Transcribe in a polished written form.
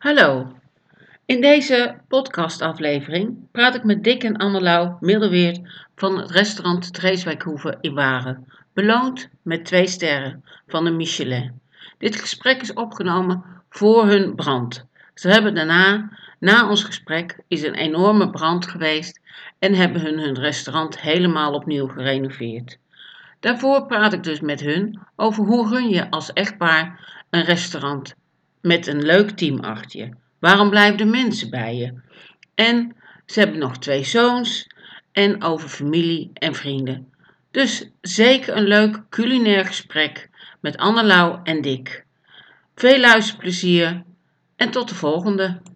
Hallo, in deze podcastaflevering praat ik met Dick en Annelau Middelweert van het restaurant Dreeswijkhoeve in Waren, beloond met 2 sterren van de Michelin. Dit gesprek is opgenomen voor hun brand. Ze hebben daarna, na ons gesprek, is een enorme brand geweest en hebben hun restaurant helemaal opnieuw gerenoveerd. Daarvoor praat ik dus met hun over hoe run je als echtpaar een restaurant met een leuk team achter je. Waarom blijven de mensen bij je? En ze hebben nog 2 zoons en over familie en vrienden. Dus zeker een leuk culinair gesprek met Annelau en Dick. Veel luisterplezier en tot de volgende.